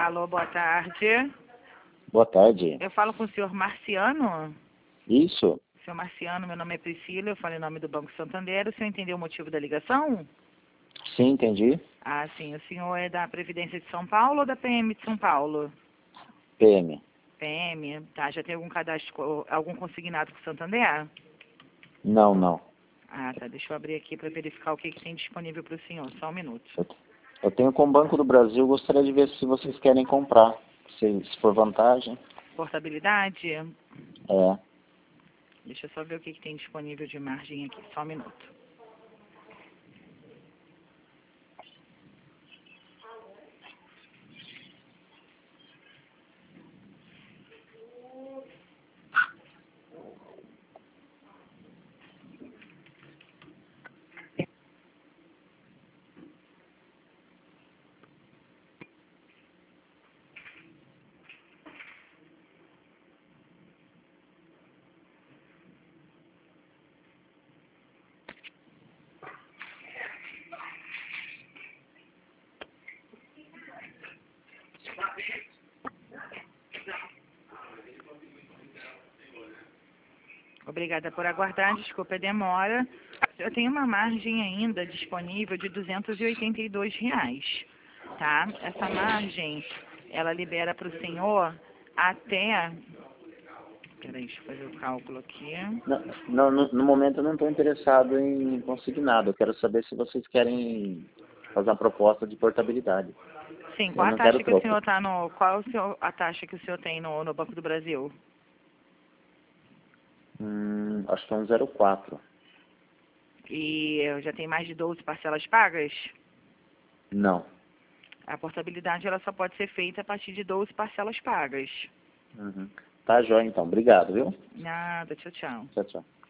Alô, boa tarde. Boa tarde. Eu falo com o senhor Marciano? Isso? Senhor Marciano, meu nome é Priscila, eu falo em nome do Banco Santander. O senhor entendeu o motivo da ligação? Sim, entendi. Ah, sim. O senhor é da Previdência de São Paulo ou da PM de São Paulo? PM. PM, tá. Já tem algum cadastro, algum consignado com o Santander? Não, não. Ah, tá. Deixa eu abrir aqui para verificar o que tem disponível para o senhor. Só um minuto. Eu tenho com o Banco do Brasil, gostaria de ver se vocês querem comprar. Se for vantagem. Portabilidade? É. Deixa eu só ver o que tem disponível de margem aqui. Só um minuto. Obrigada por aguardar, desculpa a demora. Eu tenho uma margem ainda disponível de R$ 282, tá? Essa margem, ela libera para o senhor até... Peraí, deixa eu fazer o cálculo aqui. No momento eu não estou interessado em consignado. Eu quero saber se vocês querem fazer uma proposta de portabilidade. Sim, Eu qual a não taxa quero que o troco. senhor está no... Qual a taxa que o senhor tem no Banco do Brasil? Acho que é um 0,4. E já tem mais de 12 parcelas pagas? Não. A portabilidade ela só pode ser feita a partir de 12 parcelas pagas. Tá, jóia então. Obrigado, viu? Nada, tchau, tchau. Tchau, tchau.